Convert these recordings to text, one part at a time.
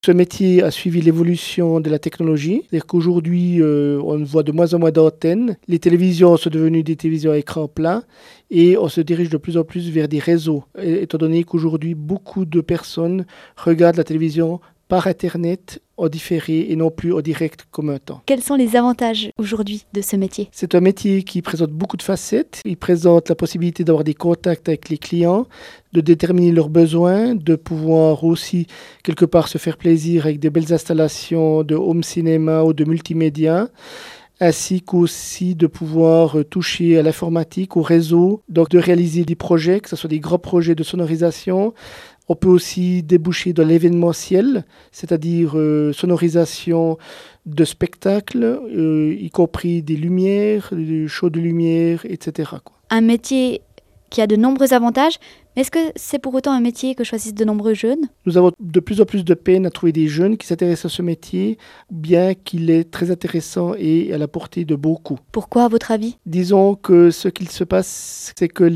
Ce métier a suivi l'évolution de la technologie. C'est-à-dire qu'aujourd'hui, on voit de moins en moins d'antennes. Les télévisions sont devenues des télévisions à écran plat et on se dirige de plus en plus vers des réseaux. Étant donné qu'aujourd'hui, beaucoup de personnes regardent la télévision par Internet en différé et non plus en direct comme un temps. Quels sont les avantages aujourd'hui de ce métier? C'est un métier qui présente beaucoup de facettes. Il présente la possibilité d'avoir des contacts avec les clients, de déterminer leurs besoins, de pouvoir aussi quelque part se faire plaisir avec de belles installations de home cinéma ou de multimédia, ainsi qu'aussi de pouvoir toucher à l'informatique, au réseau, donc de réaliser des projets, que ce soit des grands projets de sonorisation. On peut aussi déboucher dans l'événementiel, c'est-à-dire sonorisation de spectacles, y compris des lumières, des shows de lumière, etc. Un métier qui a de nombreux avantages, mais est-ce que c'est pour autant un métier que choisissent de nombreux jeunes? Nous avons de plus en plus de peine à trouver des jeunes qui s'intéressent à ce métier, bien qu'il est très intéressant et à la portée de beaucoup. Pourquoi, à votre avis? Disons que ce qu'il se passe, c'est que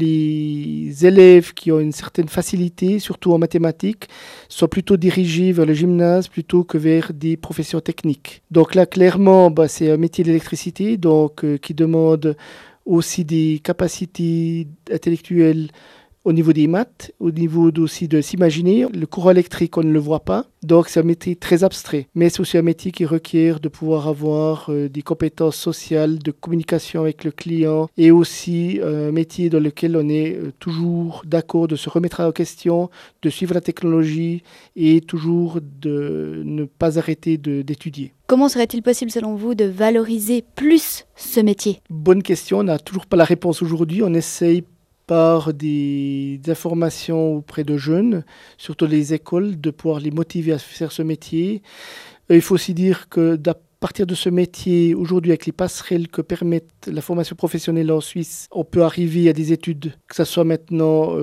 les élèves qui ont une certaine facilité, surtout en mathématiques, sont plutôt dirigés vers le gymnase plutôt que vers des professions techniques. Donc là, clairement, c'est un métier d'électricité, donc qui demande aussi des capacités intellectuelles au niveau des maths, au niveau aussi de s'imaginer. Le courant électrique, on ne le voit pas, donc c'est un métier très abstrait. Mais c'est aussi un métier qui requiert de pouvoir avoir des compétences sociales, de communication avec le client, et aussi un métier dans lequel on est toujours d'accord de se remettre en question, de suivre la technologie et toujours de ne pas arrêter d'étudier. Comment serait-il possible, selon vous, de valoriser plus ce métier? Bonne question, on n'a toujours pas la réponse aujourd'hui. On essaye par des informations auprès de jeunes, surtout les écoles, de pouvoir les motiver à faire ce métier. Il faut aussi dire que à partir de ce métier, aujourd'hui, avec les passerelles que permettent la formation professionnelle en Suisse, on peut arriver à des études, que ce soit maintenant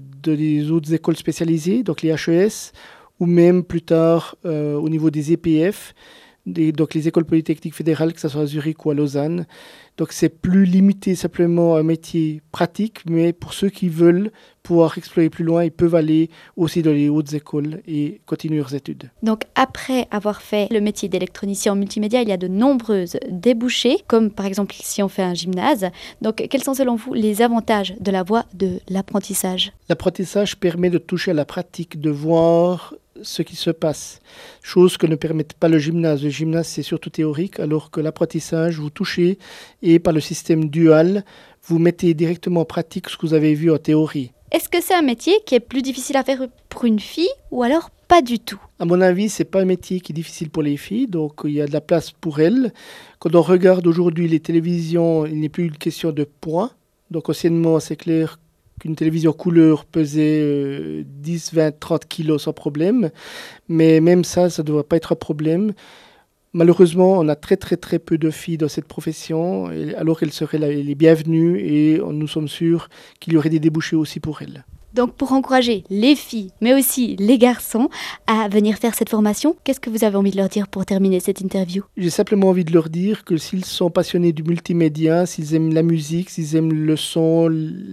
des autres écoles spécialisées, donc les HES, ou même plus tard au niveau des EPF, donc les écoles polytechniques fédérales, que ce soit à Zurich ou à Lausanne. Donc c'est plus limité simplement à un métier pratique, mais pour ceux qui veulent pouvoir explorer plus loin, ils peuvent aller aussi dans les hautes écoles et continuer leurs études. Donc après avoir fait le métier d'électronicien en multimédia, il y a de nombreuses débouchés, comme par exemple si on fait un gymnase. Donc quels sont selon vous les avantages de la voie de l'apprentissage? L'apprentissage permet de toucher à la pratique, de voir ce qui se passe, chose que ne permet pas le gymnase. Le gymnase, c'est surtout théorique, alors que l'apprentissage, vous touchez et par le système dual, vous mettez directement en pratique ce que vous avez vu en théorie. Est-ce que c'est un métier qui est plus difficile à faire pour une fille ou alors pas du tout? À mon avis, ce n'est pas un métier qui est difficile pour les filles, donc il y a de la place pour elles. Quand on regarde aujourd'hui les télévisions, il n'est plus une question de poids. Donc anciennement, c'est clair qu'une télévision couleur pesait 10, 20, 30 kilos sans problème. Mais même ça ne devrait pas être un problème. Malheureusement, on a très peu de filles dans cette profession, alors qu'elles seraient les bienvenues et nous sommes sûrs qu'il y aurait des débouchés aussi pour elles. Donc pour encourager les filles, mais aussi les garçons à venir faire cette formation, qu'est-ce que vous avez envie de leur dire pour terminer cette interview? J'ai simplement envie de leur dire que s'ils sont passionnés du multimédia, s'ils aiment la musique, s'ils aiment le son,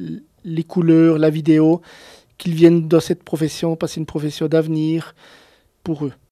les couleurs, la vidéo, qu'ils viennent dans cette profession parce que c'est une profession d'avenir pour eux.